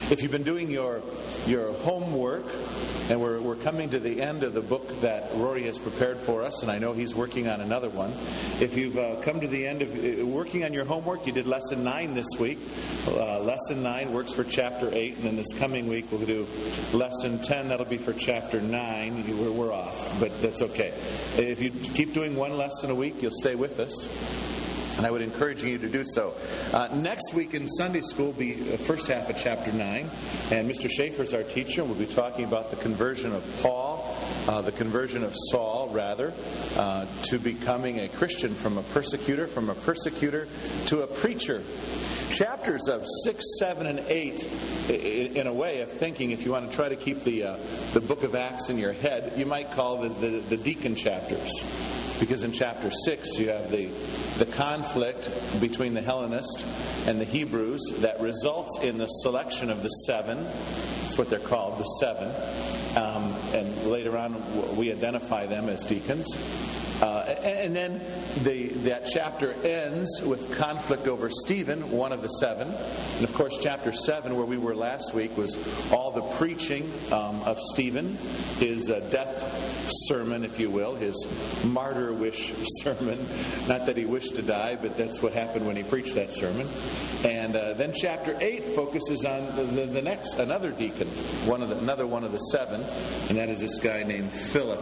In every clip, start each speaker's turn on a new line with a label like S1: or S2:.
S1: If you've been doing your homework, and we're coming to the end of the book that Rory has prepared for us, and I know he's working on another one. If you've come to the end of working on your homework, you did Lesson 9 this week. Lesson 9 works for Chapter 8, and then this coming week we'll do Lesson 10. That'll be for Chapter 9. We're off, but that's okay. If you keep doing one lesson a week, you'll stay with us. And I would encourage you to do so. Next week in Sunday school will be the first half of Chapter 9. And Mr. Schaefer is our teacher. We'll be talking about the conversion of Paul, the conversion of Saul, rather, to becoming a Christian from a persecutor to a preacher. Chapters of 6, 7, and 8, in a way of thinking, if you want to try to keep the book of Acts in your head, you might call the deacon chapters. Because in chapter 6 you have the conflict between the Hellenists and the Hebrews that results in the selection of the 7. That's what they're called, the 7. And later on we identify them as deacons. And then that chapter ends with conflict over Stephen, one of the 7. And of course, chapter 7, where we were last week, was all the preaching of Stephen, his death sermon, if you will, his martyr-wish sermon. Not that he wished to die, but that's what happened when he preached that sermon. And then chapter 8 focuses on the next, another deacon, another one of the 7, and that is this guy named Philip.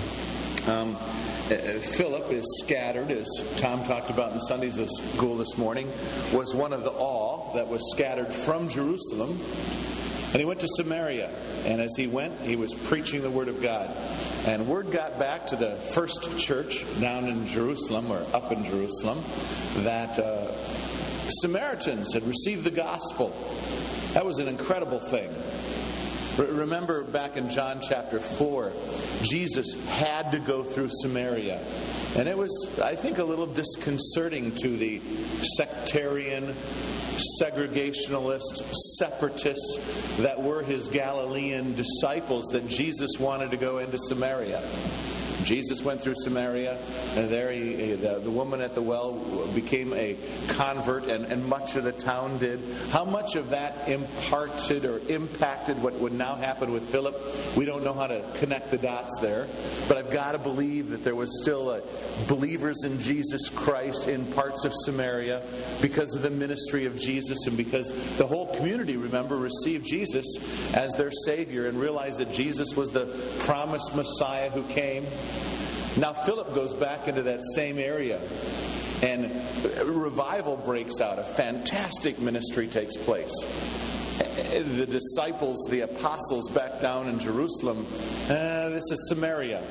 S1: Philip is scattered, as Tom talked about in Sunday school this morning, was one of the all that was scattered from Jerusalem. And he went to Samaria. And as he went, he was preaching the Word of God. And word got back to the first church down in Jerusalem, or up in Jerusalem, that Samaritans had received the gospel. That was an incredible thing. Remember back in John chapter 4, Jesus had to go through Samaria. And it was, I think, a little disconcerting to the sectarian, segregationalist, separatists that were his Galilean disciples that Jesus wanted to go into Samaria. Jesus went through Samaria, and there the woman at the well became a convert, and much of the town did. How much of that imparted or impacted what would now happen with Philip? We don't know how to connect the dots there. But I've got to believe that there was still believers in Jesus Christ in parts of Samaria because of the ministry of Jesus, and because the whole community, remember, received Jesus as their Savior and realized that Jesus was the promised Messiah who came. Now Philip goes back into that same area, and revival breaks out. A fantastic ministry takes place. The disciples, the apostles back down in Jerusalem, this is Samaria.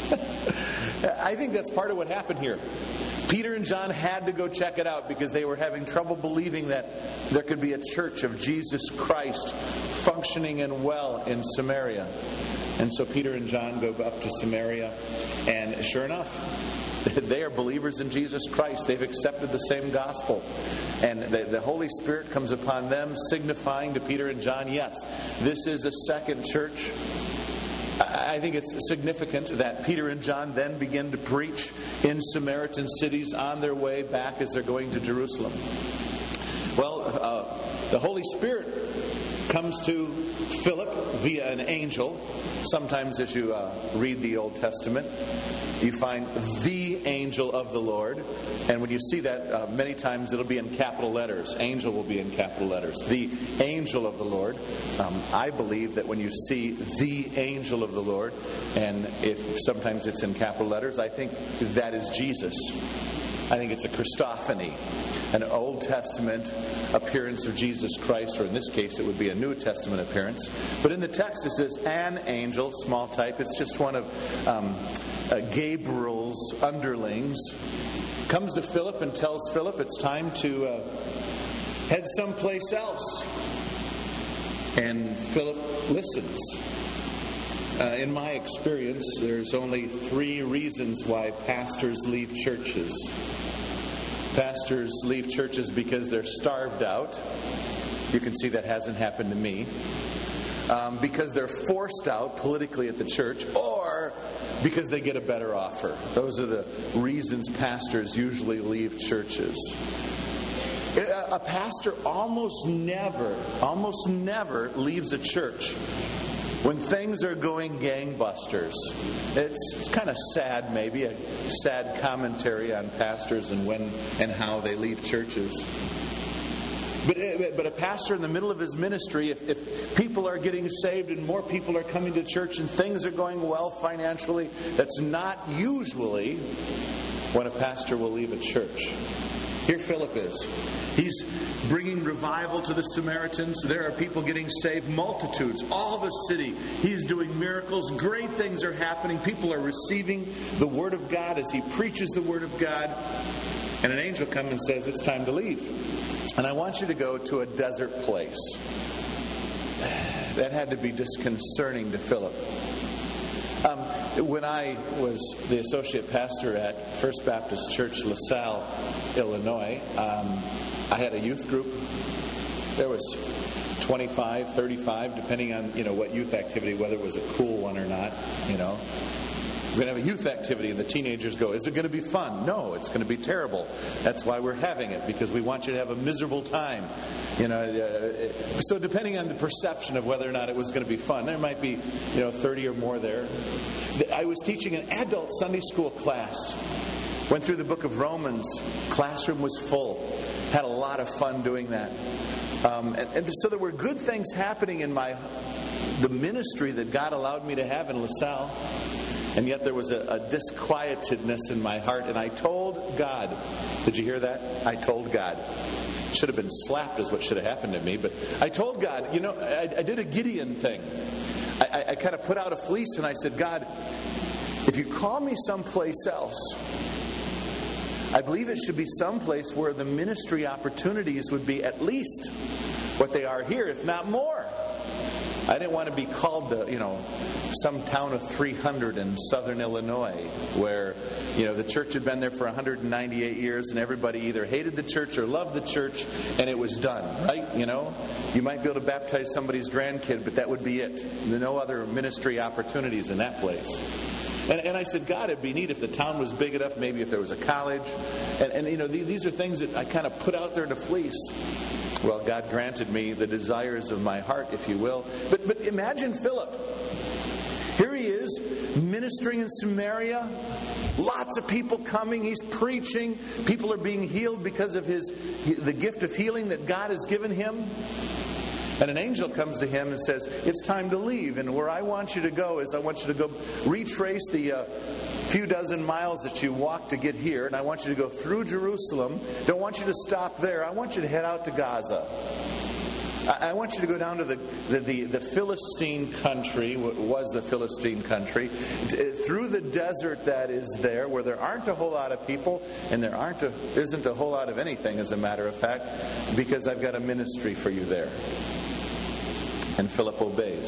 S1: I think that's part of what happened here. Peter and John had to go check it out because they were having trouble believing that there could be a church of Jesus Christ functioning and well in Samaria. And so Peter and John go up to Samaria, and sure enough, they are believers in Jesus Christ. They've accepted the same gospel. And the Holy Spirit comes upon them, signifying to Peter and John, yes, this is a second church. I think it's significant that Peter and John then begin to preach in Samaritan cities on their way back as they're going to Jerusalem. Well, the Holy Spirit comes to Philip via an angel. Sometimes as you read the Old Testament, you find the angel of the Lord. And when you see that, many times it'll be in capital letters. Angel will be in capital letters. The angel of the Lord. I believe that when you see the angel of the Lord, and if sometimes it's in capital letters, I think that is Jesus. I think it's a Christophany, an Old Testament appearance of Jesus Christ, or in this case it would be a New Testament appearance. But in the text it says an angel, small type. It's just one of Gabriel's underlings. Comes to Philip and tells Philip it's time to head someplace else. And Philip listens. In my experience, there's only 3 reasons why pastors leave churches. Pastors leave churches because they're starved out. You can see that hasn't happened to me. Because they're forced out politically at the church, or because they get a better offer. Those are the reasons pastors usually leave churches. a pastor almost never leaves a church when things are going gangbusters. It's kind of sad, maybe, a sad commentary on pastors and when and how they leave churches. But a pastor in the middle of his ministry, if people are getting saved and more people are coming to church and things are going well financially, that's not usually when a pastor will leave a church. Here Philip is. He's bringing revival to the Samaritans. There are people getting saved, multitudes, all the city. He's doing miracles. Great things are happening. People are receiving the Word of God as he preaches the Word of God. And an angel comes and says, it's time to leave. And I want you to go to a desert place. That had to be disconcerting to Philip. When I was the associate pastor at First Baptist Church, LaSalle, Illinois, I had a youth group. There was 25, 35, depending on what youth activity, whether it was a cool one or not. We're going to have a youth activity, and the teenagers go, is it going to be fun? No, it's going to be terrible. That's why we're having it, because we want you to have a miserable time. So depending on the perception of whether or not it was going to be fun, there might be 30 or more there. I was teaching an adult Sunday school class. Went through the book of Romans. Classroom was full. Had a lot of fun doing that. And so there were good things happening in the ministry that God allowed me to have in LaSalle. And yet there was a disquietedness in my heart. And I told God, did you hear that? I told God. Should have been slapped is what should have happened to me. But I told God, I did a Gideon thing. I kind of put out a fleece and I said, God, if you call me someplace else, I believe it should be someplace where the ministry opportunities would be at least what they are here, if not more. I didn't want to be called to, some town of 300 in southern Illinois where, the church had been there for 198 years and everybody either hated the church or loved the church and it was done, right? You might be able to baptize somebody's grandkid, but that would be it. No other ministry opportunities in that place. And I said, God, it'd be neat if the town was big enough, maybe if there was a college. And these are things that I kind of put out there in a fleece. Well, God granted me the desires of my heart, if you will. But imagine Philip. Here he is, ministering in Samaria. Lots of people coming. He's preaching. People are being healed because of the gift of healing that God has given him. And an angel comes to him and says, it's time to leave. And where I want you to go is I want you to go retrace the few dozen miles that you walked to get here. And I want you to go through Jerusalem. Don't want you to stop there. I want you to head out to Gaza. I want you to go down to the Philistine country, what was the Philistine country, through the desert that is there, where there aren't a whole lot of people, and there isn't a whole lot of anything, as a matter of fact, because I've got a ministry for you there. And Philip obeys.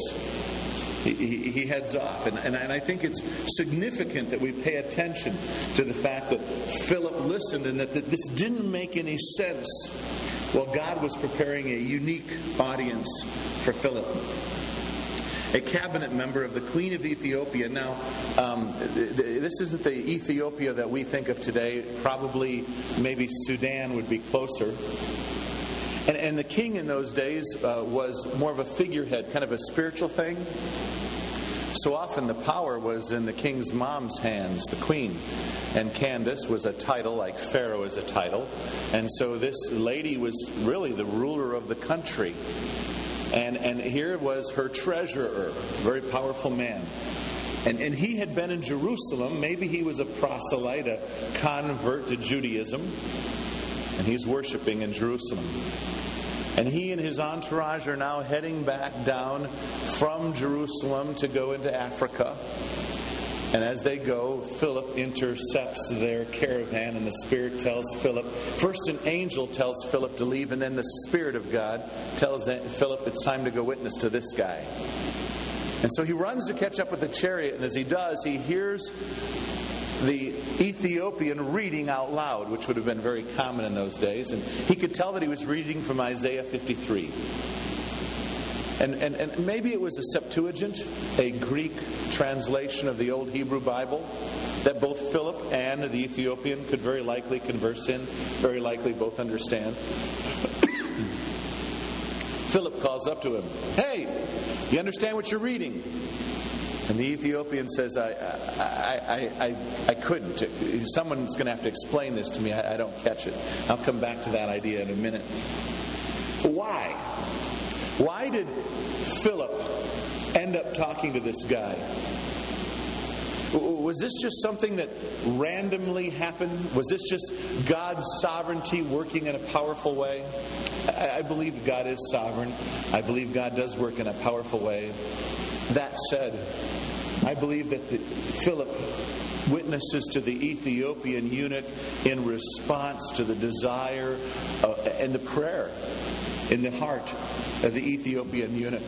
S1: He heads off. And I think it's significant that we pay attention to the fact that Philip listened and that this didn't make any sense. Well, God was preparing a unique audience for Philip. A cabinet member of the Queen of Ethiopia. Now, this isn't the Ethiopia that we think of today. Probably, maybe Sudan would be closer. And the king in those days was more of a figurehead, kind of a spiritual thing. So often the power was in the king's mom's hands, the queen. And Candace was a title, like Pharaoh is a title. And so this lady was really the ruler of the country. And here was her treasurer, a very powerful man. And he had been in Jerusalem. Maybe he was a proselyte, a convert to Judaism. And he's worshiping in Jerusalem. And he and his entourage are now heading back down from Jerusalem to go into Africa. And as they go, Philip intercepts their caravan, and the Spirit tells Philip, first an angel tells Philip to leave, and then the Spirit of God tells Philip it's time to go witness to this guy. And so he runs to catch up with the chariot, and as he does, he hears the Ethiopian reading out loud, which would have been very common in those days. And he could tell that he was reading from Isaiah 53. And maybe it was a Septuagint, a Greek translation of the Old Hebrew Bible. that both Philip and the Ethiopian could very likely converse in, very likely both understand. Philip calls up to him, "Hey, you understand what you're reading?" And the Ethiopian says, I couldn't. Someone's going to have to explain this to me. I don't catch it. I'll come back to that idea in a minute. Why? Why did Philip end up talking to this guy? Was this just something that randomly happened? Was this just God's sovereignty working in a powerful way? I believe God is sovereign. I believe God does work in a powerful way. That said, I believe that Philip witnesses to the Ethiopian eunuch in response to the desire and the prayer in the heart of the Ethiopian eunuch.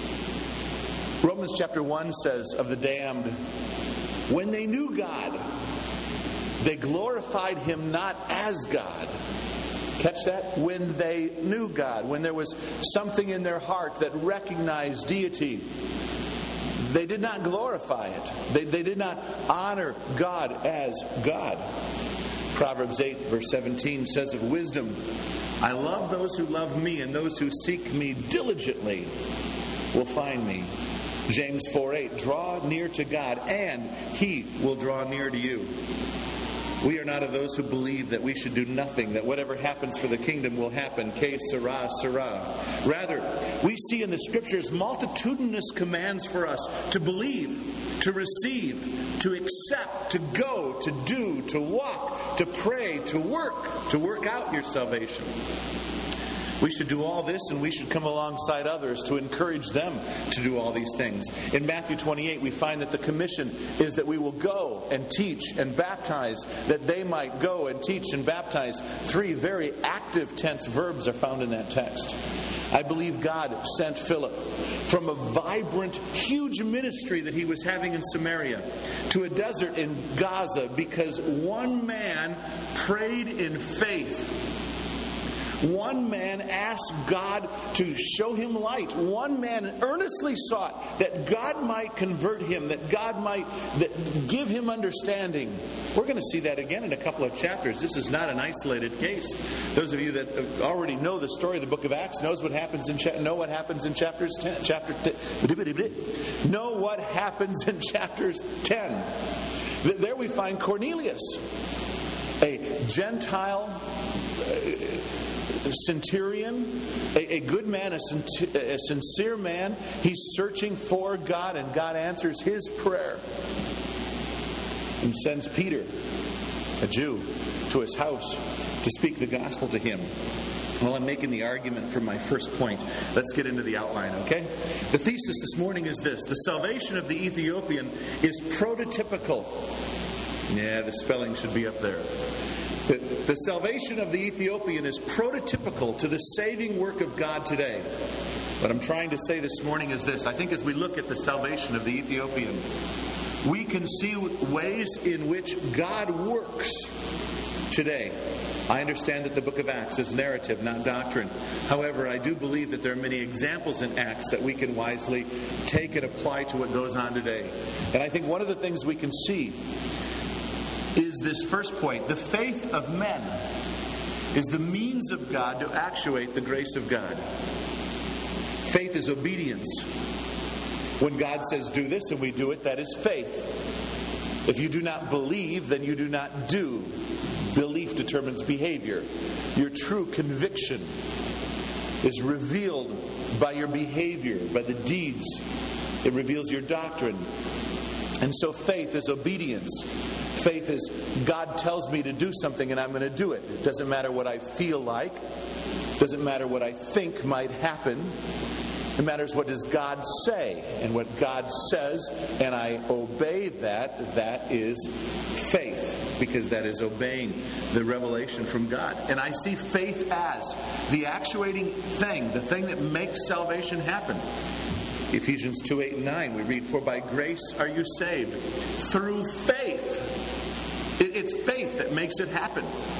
S1: Romans chapter 1 says of the damned, when they knew God, they glorified Him not as God. Catch that? When they knew God, when there was something in their heart that recognized deity, they did not glorify it. They did not honor God as God. Proverbs 8 verse 17 says of wisdom, I love those who love me, and those who seek me diligently will find me. James 4:8, draw near to God, and He will draw near to you. We are not of those who believe that we should do nothing, that whatever happens for the kingdom will happen. Que sera, sera. Rather, we see in the Scriptures multitudinous commands for us to believe, to receive, to accept, to go, to do, to walk, to pray, to work out your salvation. We should do all this, and we should come alongside others to encourage them to do all these things. In Matthew 28, we find that the commission is that we will go and teach and baptize, that they might go and teach and baptize. 3 very active tense verbs are found in that text. I believe God sent Philip from a vibrant, huge ministry that he was having in Samaria to a desert in Gaza because one man prayed in faith. One man asked God to show him light. One man earnestly sought that God might convert him, that God might give him understanding. We're going to see that again in a couple of chapters. This is not an isolated case. Those of you that already know the story of the book of Acts know what happens in chapters 10. Know what happens in chapters 10. There we find Cornelius, a Gentile centurion, a good man, a sincere man. He's searching for God, and God answers his prayer and sends Peter, a Jew, to his house to speak the gospel to him. Well, I'm making the argument for my first point. Let's get into the outline, okay? The thesis this morning is this: the salvation of the Ethiopian is prototypical. Yeah, the spelling should be up there. The salvation of the Ethiopian is prototypical to the saving work of God today. What I'm trying to say this morning is this. I think as we look at the salvation of the Ethiopian, we can see ways in which God works today. I understand that the book of Acts is narrative, not doctrine. However, I do believe that there are many examples in Acts that we can wisely take and apply to what goes on today. And I think one of the things we can see is this first point: the faith of men is the means of God to actuate the grace of God. Faith is obedience. When God says do this and we do it, that is faith. If you do not believe, then you do not do. Belief determines behavior. Your true conviction is revealed by your behavior, by the deeds. It reveals your doctrine. And so faith is obedience. Faith is God tells me to do something and I'm going to do it. It doesn't matter what I feel like. It doesn't matter what I think might happen. It matters what does God say. And what God says, and I obey that, that is faith. Because that is obeying the revelation from God. And I see faith as the actuating thing, the thing that makes salvation happen. Ephesians 2:8 and 9, we read, for by grace are you saved through faith. It's faith that makes it happen.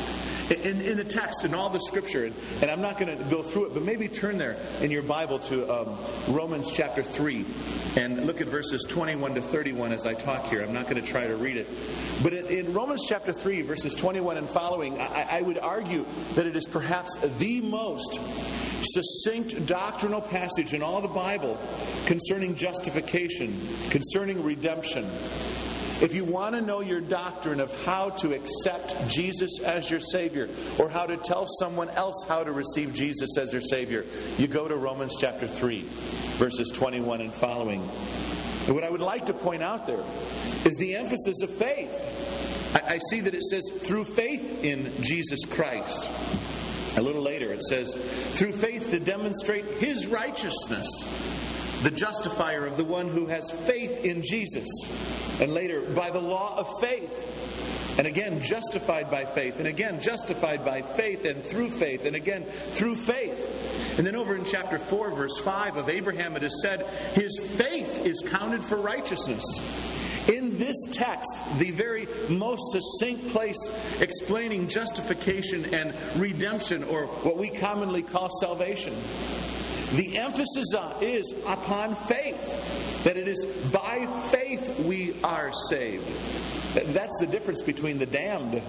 S1: In the text, in all the Scripture, and I'm not going to go through it, but maybe turn there in your Bible to Romans chapter 3 and look at verses 21 to 31 as I talk here. I'm not going to try to read it. But in Romans chapter 3, verses 21 and following, I would argue that it is perhaps the most succinct doctrinal passage in all the Bible concerning justification, concerning redemption. If you want to know your doctrine of how to accept Jesus as your Savior, or how to tell someone else how to receive Jesus as their Savior, you go to Romans chapter 3, verses 21 and following. And what I would like to point out there is the emphasis of faith. I see that it says, through faith in Jesus Christ. A little later it says, through faith to demonstrate His righteousness, the justifier of the one who has faith in Jesus. And later, by the law of faith. And again, justified by faith. And again, justified by faith and through faith. And again, through faith. And then over in chapter 4, verse 5 of Abraham, it is said, his faith is counted for righteousness. In this text, the very most succinct place explaining justification and redemption, or what we commonly call salvation. The emphasis is upon faith, that it is by faith we are saved. That's the difference between the damned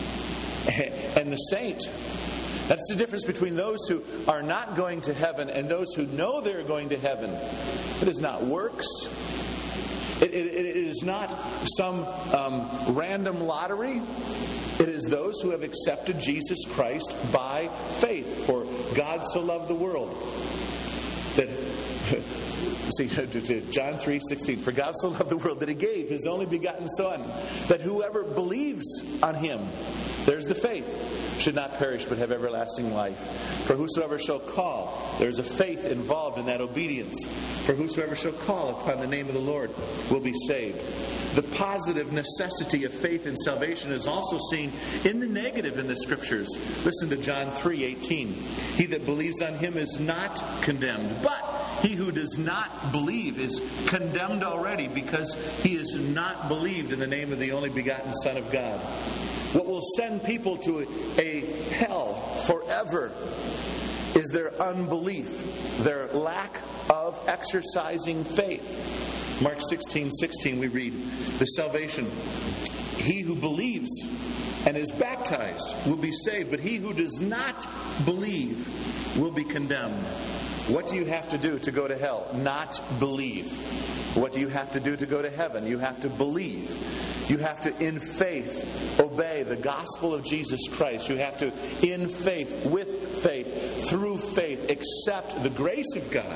S1: and the saint. That's the difference between those who are not going to heaven and those who know they're going to heaven. It is not works. It is not some random lottery. It is those who have accepted Jesus Christ by faith. For God so loved the world that, see, John 3:16, for God so loved the world that He gave His only begotten Son, that whoever believes on Him, there's the faith, should not perish but have everlasting life. For whosoever shall call, there's a faith involved in that obedience. For whosoever shall call upon the name of the Lord will be saved. The positive necessity of faith in salvation is also seen in the negative in the Scriptures. Listen to John 3:18. He that believes on Him is not condemned, but he who does not believe is condemned already, because he has not believed in the name of the only begotten Son of God. What will send people to a hell forever is their unbelief, their lack of exercising faith. Mark 16:16 we read, the salvation. He who believes and is baptized will be saved, but he who does not believe will be condemned. What do you have to do to go to hell? Not believe. What do you have to do to go to heaven? You have to believe. You have to, in faith, obey the gospel of Jesus Christ. You have to, in faith, with faith, through faith, accept the grace of God.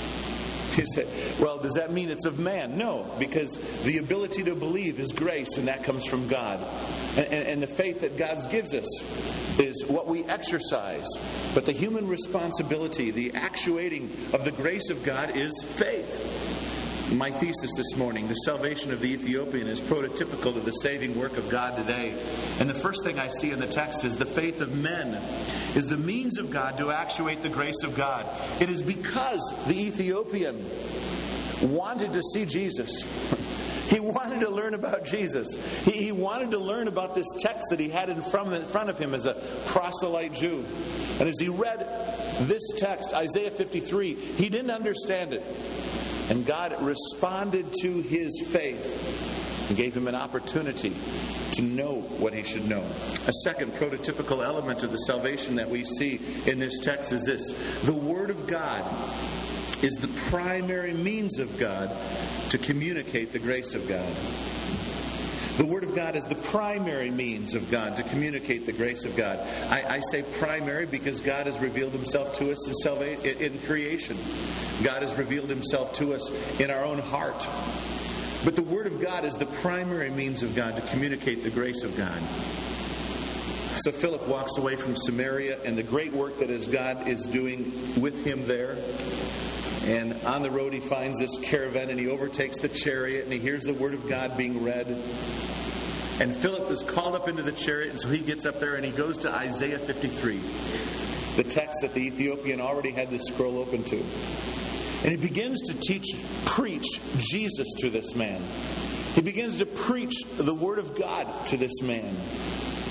S1: You say, well, does that mean it's of man? No, because the ability to believe is grace, and that comes from God. And the faith that God gives us is what we exercise. But the human responsibility, the actuating of the grace of God is faith. My thesis this morning, the salvation of the Ethiopian, is prototypical to the saving work of God today. And the first thing I see in the text is the faith of men is the means of God to actuate the grace of God. It is because the Ethiopian wanted to see Jesus. He wanted to learn about Jesus. He wanted to learn about this text that he had in front of him as a proselyte Jew. And as he read this text, Isaiah 53, he didn't understand it. And God responded to his faith and gave him an opportunity to know what he should know. A second prototypical element of the salvation that we see in this text is this. The Word of God is the primary means of God to communicate the grace of God. The Word of God is the primary means of God to communicate the grace of God. I say primary because God has revealed Himself to us in creation. God has revealed Himself to us in our own heart. But the Word of God is the primary means of God to communicate the grace of God. So Philip walks away from Samaria and the great work that God is doing with him there. And on the road he finds this caravan and he overtakes the chariot and he hears the Word of God being read. And Philip is called up into the chariot, and so he gets up there and he goes to Isaiah 53, the text that the Ethiopian already had this scroll open to. And he begins to preach Jesus to this man. He begins to preach the Word of God to this man.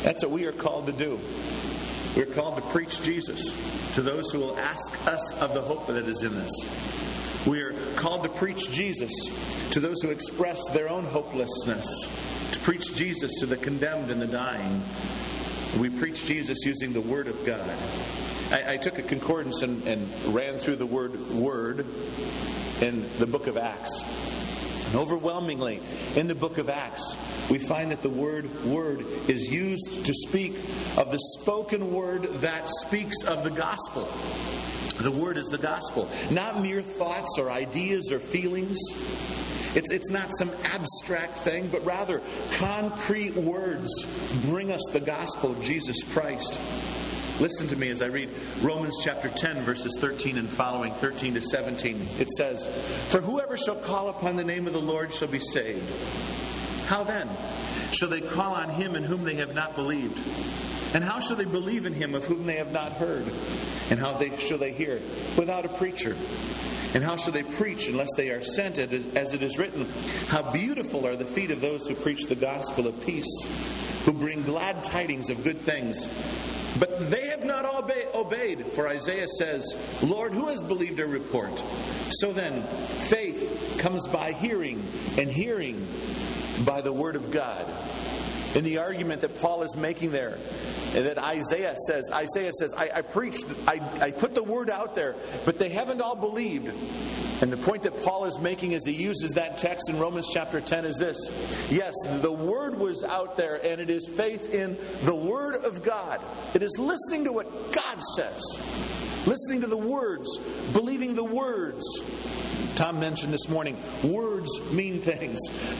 S1: That's what we are called to do. We're called to preach Jesus to those who will ask us of the hope that is in us. We are called to preach Jesus to those who express their own hopelessness, to preach Jesus to the condemned and the dying. We preach Jesus using the Word of God. I took a concordance and ran through the word in the book of Acts. And overwhelmingly, in the book of Acts, we find that the word is used to speak of the spoken word that speaks of the gospel. The Word is the gospel. Not mere thoughts or ideas or feelings. It's not some abstract thing, but rather concrete words bring us the gospel of Jesus Christ. Listen to me as I read Romans chapter 10, verses 13 and following, 13 to 17. It says, "For whoever shall call upon the name of the Lord shall be saved. How then shall they call on Him in whom they have not believed? And how shall they believe in Him of whom they have not heard? And how shall they hear without a preacher? And how shall they preach unless they are sent? As it is written, how beautiful are the feet of those who preach the gospel of peace, who bring glad tidings of good things. But they have not obeyed. For Isaiah says, Lord, who has believed our report? So then, faith comes by hearing, and hearing by the word of God." In the argument that Paul is making there, and that Isaiah says, I preached, I put the word out there, but they haven't all believed. And the point that Paul is making as he uses that text in Romans chapter 10 is this. Yes, the word was out there, and it is faith in the word of God. It is listening to what God says. Listening to the words, believing the words. Tom mentioned this morning, words mean things.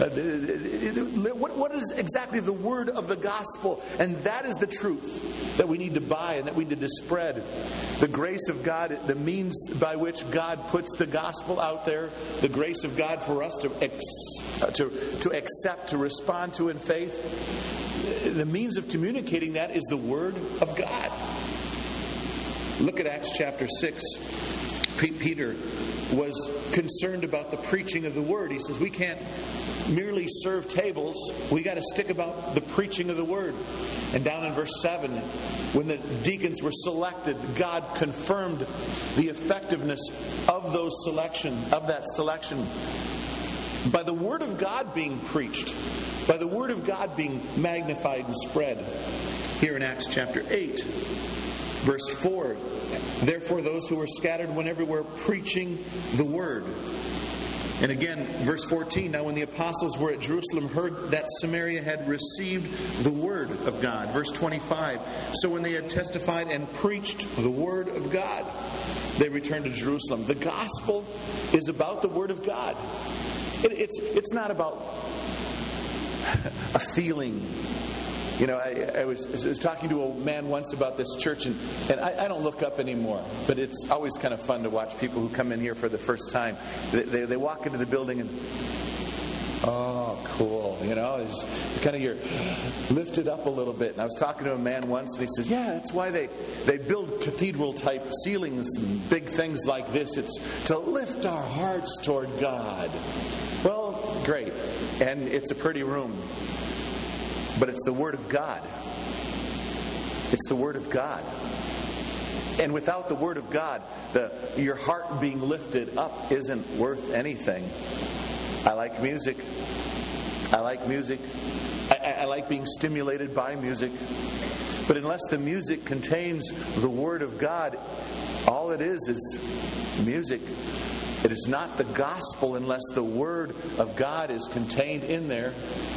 S1: What is exactly the word of the gospel? And that is the truth that we need to buy and that we need to spread. The grace of God, the means by which God puts the gospel out there, the grace of God for us to accept, to respond to in faith. The means of communicating that is the word of God. Look at Acts chapter 6. Peter was concerned about the preaching of the word. He says, we can't merely serve tables. We got to stick about the preaching of the word. And down in verse 7, when the deacons were selected, God confirmed the effectiveness of that selection by the word of God being preached, by the word of God being magnified and spread. Here in Acts chapter 8, verse 4, therefore those who were scattered went everywhere preaching the word. And again, verse 14, now when the apostles were at Jerusalem, heard that Samaria had received the word of God. Verse 25, so when they had testified and preached the word of God, they returned to Jerusalem. The gospel is about the word of God. It's not about a feeling. You know, I was talking to a man once about this church, and I don't look up anymore, but it's always kind of fun to watch people who come in here for the first time. They walk into the building and, oh, cool, you know, it's kind of you're lifted up a little bit. And I was talking to a man once, and he says, yeah, that's why they build cathedral-type ceilings and big things like this. It's to lift our hearts toward God. Well, great, and it's a pretty room. But it's the Word of God. It's the Word of God. And without the Word of God, your heart being lifted up isn't worth anything. I like music. I like being stimulated by music. But unless the music contains the Word of God, all it is music. It is not the gospel unless the Word of God is contained in there.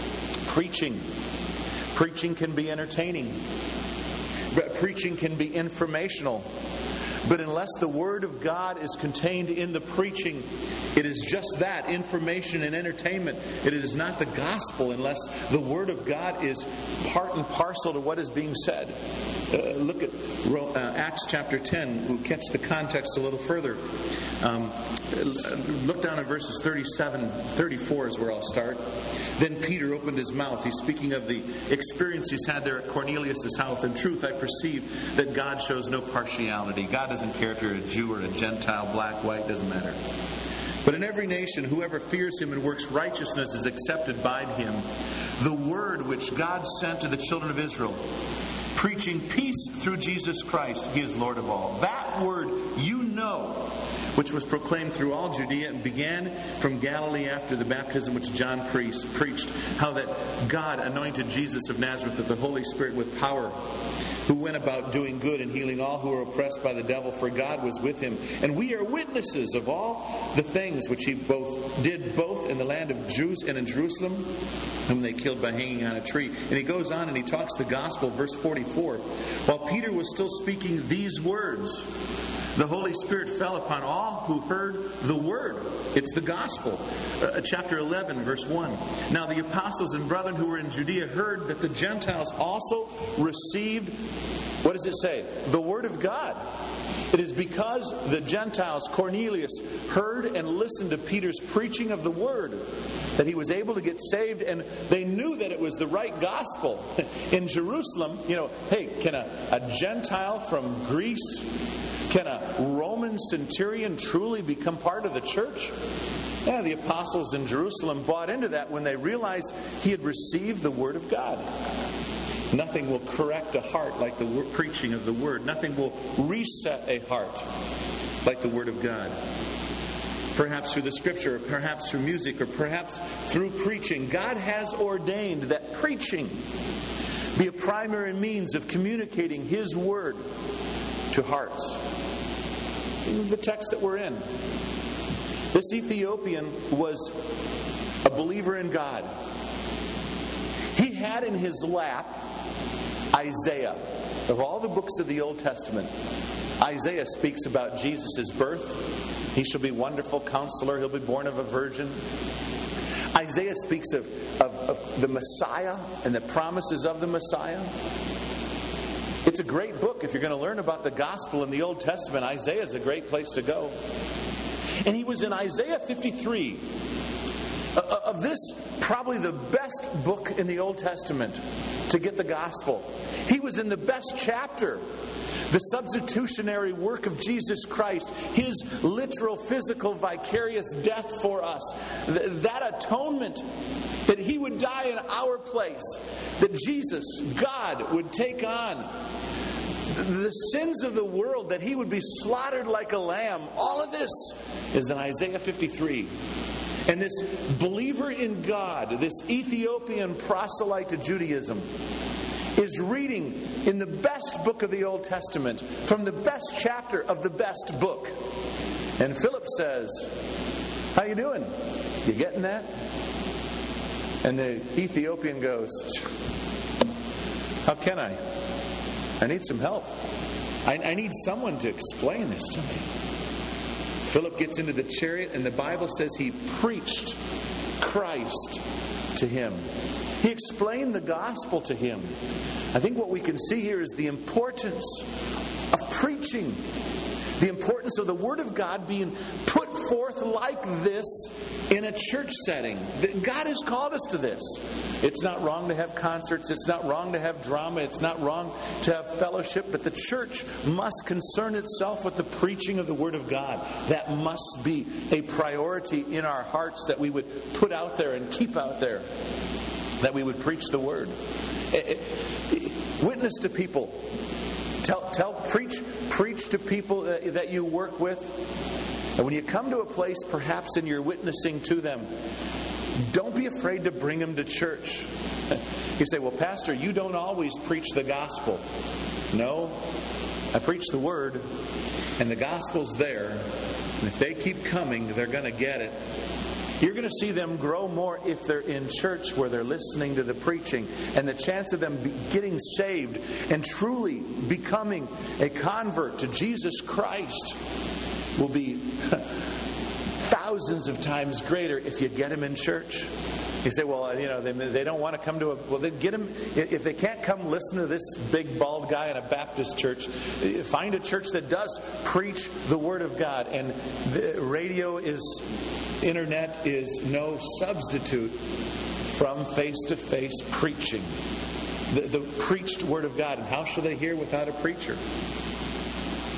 S1: Preaching can be entertaining. Preaching can be informational. But unless the Word of God is contained in the preaching, it is just that, information and entertainment. It is not the gospel unless the Word of God is part and parcel to what is being said. Look at Acts chapter 10. We'll catch the context a little further. Look down at verses 34 is where I'll start. Then Peter opened his mouth. He's speaking of the experience he's had there at Cornelius' house. In truth, I perceive that God shows no partiality. God doesn't care if you're a Jew or a Gentile, black, white, doesn't matter. But in every nation, whoever fears him and works righteousness is accepted by him. The word which God sent to the children of Israel, preaching peace through Jesus Christ, he is Lord of all. That word you know, which was proclaimed through all Judea and began from Galilee after the baptism which John preached, how that God anointed Jesus of Nazareth with the Holy Spirit with power, who went about doing good and healing all who were oppressed by the devil, for God was with him. And we are witnesses of all the things which he did both in the land of Jews and in Jerusalem, whom they killed by hanging on a tree. And he goes on and he talks the gospel, verse 44. While Peter was still speaking these words, the Holy Spirit fell upon all who heard the word. It's the gospel. Chapter 11, verse 1. Now the apostles and brethren who were in Judea heard that the Gentiles also received, what does it say? The word of God. It is because the Gentiles, Cornelius, heard and listened to Peter's preaching of the word that he was able to get saved, and they knew that it was the right gospel. In Jerusalem, hey, can a Gentile from Greece, can a Roman centurion truly become part of the church? Yeah, the apostles in Jerusalem bought into that when they realized he had received the word of God. Nothing will correct a heart like the preaching of the word. Nothing will reset a heart like the word of God. Perhaps through the scripture, or perhaps through music, or perhaps through preaching. God has ordained that preaching be a primary means of communicating his word to hearts. The text that we're in. This Ethiopian was a believer in God. He had in his lap Isaiah. Of all the books of the Old Testament, Isaiah speaks about Jesus' birth. He shall be wonderful counselor. He'll be born of a virgin. Isaiah speaks of the Messiah and the promises of the Messiah. It's a great book. If you're going to learn about the gospel in the Old Testament, Isaiah is a great place to go. And he was in Isaiah 53. Of this, probably the best book in the Old Testament to get the gospel. He was in the best chapter. The substitutionary work of Jesus Christ, his literal, physical, vicarious death for us, that atonement, that he would die in our place, that Jesus, God, would take on the sins of the world, that he would be slaughtered like a lamb. All of this is in Isaiah 53. And this believer in God, this Ethiopian proselyte to Judaism, is reading in the best book of the Old Testament from the best chapter of the best book. And Philip says, "How you doing? You getting that?" And the Ethiopian goes, "How can I? I need some help. I need someone to explain this to me." Philip gets into the chariot, and the Bible says he preached Christ to him. He explained the gospel to him. I think what we can see here is the importance of preaching. The importance of the Word of God being put forth like this in a church setting. God has called us to this. It's not wrong to have concerts. It's not wrong to have drama. It's not wrong to have fellowship. But the church must concern itself with the preaching of the Word of God. That must be a priority in our hearts that we would put out there and keep out there. That we would preach the Word. Witness to people. Preach to people that you work with. And when you come to a place, perhaps, and you're witnessing to them, don't be afraid to bring them to church. You say, "Well, Pastor, you don't always preach the gospel." No, I preach the Word, and the gospel's there. And if they keep coming, they're going to get it. You're going to see them grow more if they're in church where they're listening to the preaching. And the chance of them getting saved and truly becoming a convert to Jesus Christ will be thousands of times greater if you get them in church. You say, "Well, they don't want to come to a..." Well, then get them. If they can't come listen to this big bald guy in a Baptist church, find a church that does preach the Word of God. And the radio internet is no substitute from face-to-face preaching. The preached Word of God. And how shall they hear without a preacher?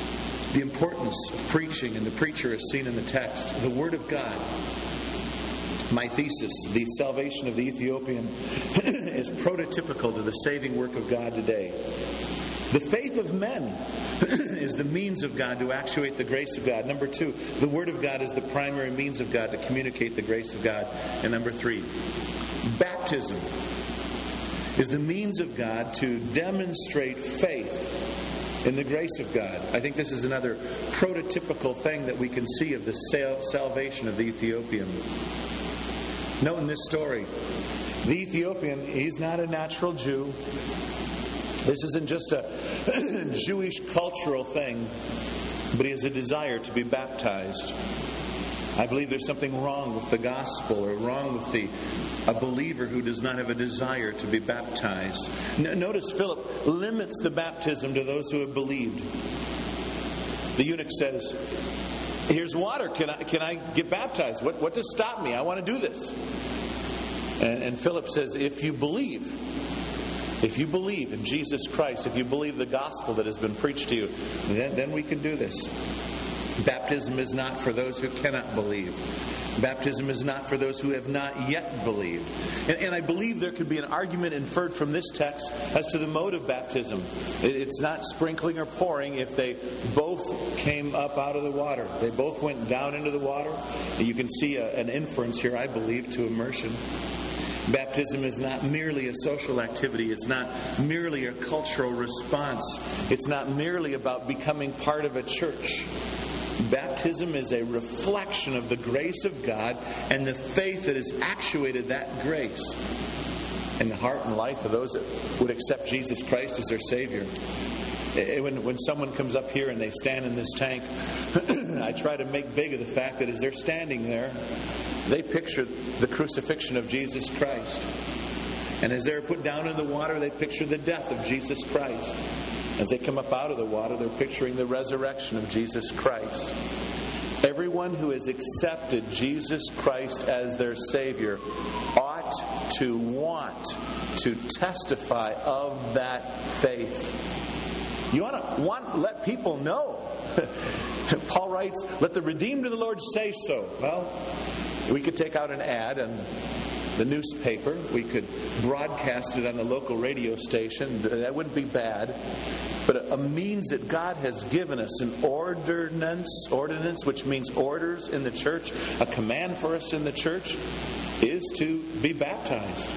S1: the importance of preaching and the preacher is seen in the text. The Word of God. My thesis, the salvation of the Ethiopian, is prototypical to the saving work of God today. The faith of men is the means of God to actuate the grace of God. Number 2, the Word of God is the primary means of God to communicate the grace of God. And number 3, baptism is the means of God to demonstrate faith in the grace of God. I think this is another prototypical thing that we can see of the salvation of the Ethiopian. Note in this story, the Ethiopian, he's not a natural Jew. This isn't just a Jewish cultural thing, but he has a desire to be baptized. I believe there's something wrong with the gospel or wrong with a believer who does not have a desire to be baptized. Notice Philip limits the baptism to those who have believed. The eunuch says, "Here's water. Can I get baptized? What does stop me? I want to do this." And Philip says, if you believe in Jesus Christ, if you believe the gospel that has been preached to you, then we can do this. Baptism is not for those who cannot believe. Baptism is not for those who have not yet believed. And I believe there could be an argument inferred from this text as to the mode of baptism. It's not sprinkling or pouring if they both came up out of the water. They both went down into the water. You can see an inference here, I believe, to immersion. Baptism is not merely a social activity. It's not merely a cultural response. It's not merely about becoming part of a church. Baptism is a reflection of the grace of God and the faith that has actuated that grace in the heart and life of those that would accept Jesus Christ as their Savior. When someone comes up here and they stand in this tank, I try to make big of the fact that as they're standing there, they picture the crucifixion of Jesus Christ. And as they're put down in the water, they picture the death of Jesus Christ. As they come up out of the water, they're picturing the resurrection of Jesus Christ. Everyone who has accepted Jesus Christ as their Savior ought to want to testify of that faith. You want to let people know. Paul writes, "Let the redeemed of the Lord say so." Well, we could take out an ad and the newspaper. We could broadcast it on the local radio station. That wouldn't be bad. But a means that God has given us, an ordinance, which means orders in the church, a command for us in the church, is to be baptized.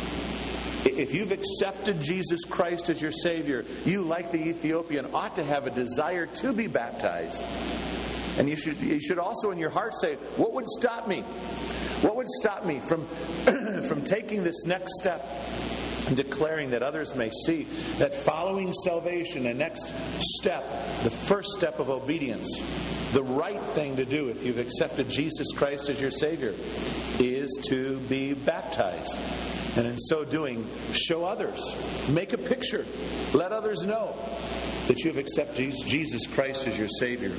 S1: If you've accepted Jesus Christ as your Savior, you, like the Ethiopian, ought to have a desire to be baptized. And you should also in your heart say, what would stop me? What would stop me from taking this next step and declaring that others may see that following salvation, the next step, the first step of obedience, the right thing to do if you've accepted Jesus Christ as your Savior is to be baptized. And in so doing, show others. Make a picture. Let others know that you have accepted Jesus Christ as your Savior.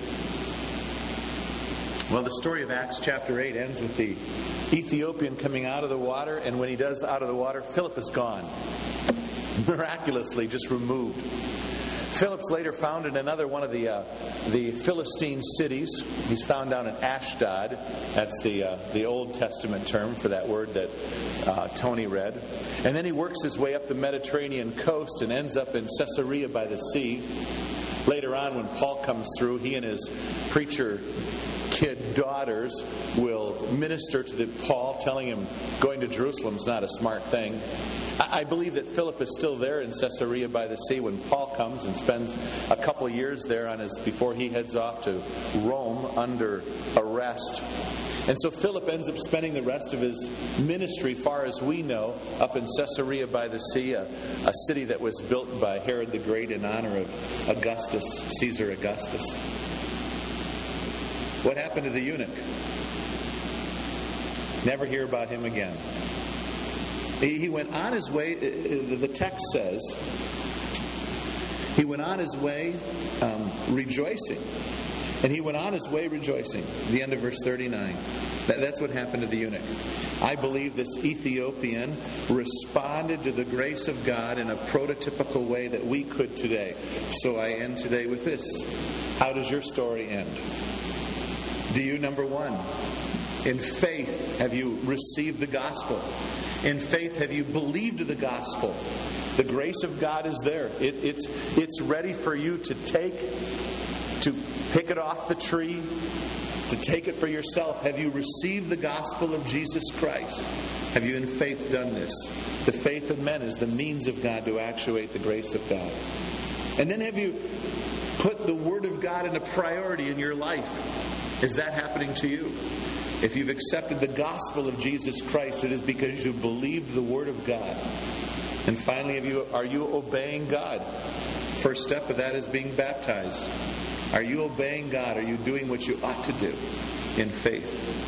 S1: Well, the story of Acts chapter 8 ends with the Ethiopian coming out of the water, and when he does out of the water, Philip is gone. Miraculously just removed. Philip's later found in another one of the Philistine cities. He's found down in Ashdod. That's the Old Testament term for that word that Tony read. And then he works his way up the Mediterranean coast and ends up in Caesarea by the sea. Later on, when Paul comes through, he and his preacher kid daughters will minister to Paul, telling him going to Jerusalem is not a smart thing. I believe that Philip is still there in Caesarea by the sea when Paul comes and spends a couple of years there before he heads off to Rome under arrest. And so Philip ends up spending the rest of his ministry, far as we know, up in Caesarea by the sea, a city that was built by Herod the Great in honor of Caesar Augustus. What happened to the eunuch? Never hear about him again. He went on his way, the text says, he went on his way rejoicing. And he went on his way rejoicing. The end of verse 39. That's what happened to the eunuch. I believe this Ethiopian responded to the grace of God in a prototypical way that we could today. So I end today with this. How does your story end? Do you, number one, in faith have you received the gospel? In faith have you believed the gospel? The grace of God is there. It's ready for you to pick it off the tree, to take it for yourself. Have you received the gospel of Jesus Christ? Have you in faith done this? The faith of men is the means of God to actuate the grace of God. And then have you put the Word of God in a priority in your life? Is that happening to you? If you've accepted the gospel of Jesus Christ, it is because you believed the Word of God. And finally, are you obeying God? First step of that is being baptized. Are you obeying God? Are you doing what you ought to do in faith?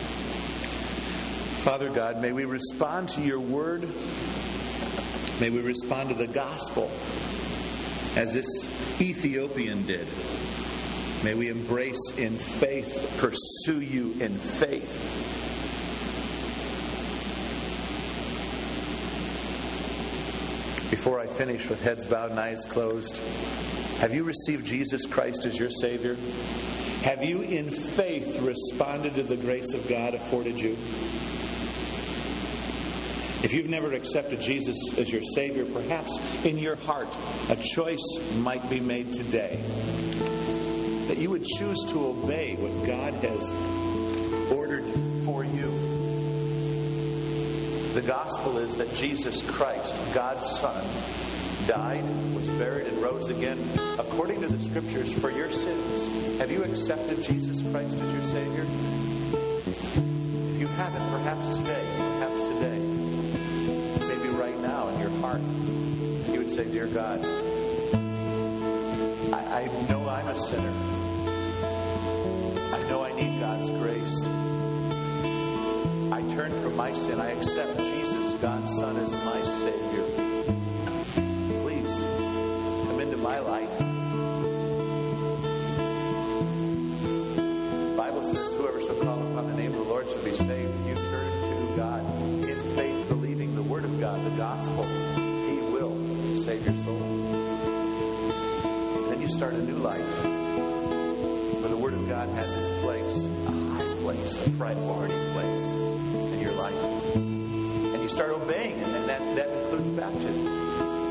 S1: Father God, may we respond to your word. May we respond to the gospel as this Ethiopian did. May we embrace in faith, pursue you in faith. Before I finish with heads bowed and eyes closed, have you received Jesus Christ as your Savior? Have you in faith responded to the grace of God afforded you? If you've never accepted Jesus as your Savior, perhaps in your heart a choice might be made today that you would choose to obey what God has ordered for you. The gospel is that Jesus Christ, God's Son, died, was buried, and rose again according to the Scriptures for your sins. Have you accepted Jesus Christ as your Savior? If you haven't, perhaps today, maybe right now in your heart, you would say, Dear God, I know I'm a sinner. I know I need God's grace. I turn from my sin. I accept Jesus, God's Son, as my Savior. Please, come into my life. The Bible says, whoever shall call upon the name of the Lord shall be saved. You turn to God in faith, believing the Word of God, the gospel. He will save your soul. Then you start a new life where the Word of God has its place, a high place, a priority place in your life. And you start obeying it, and that includes baptism.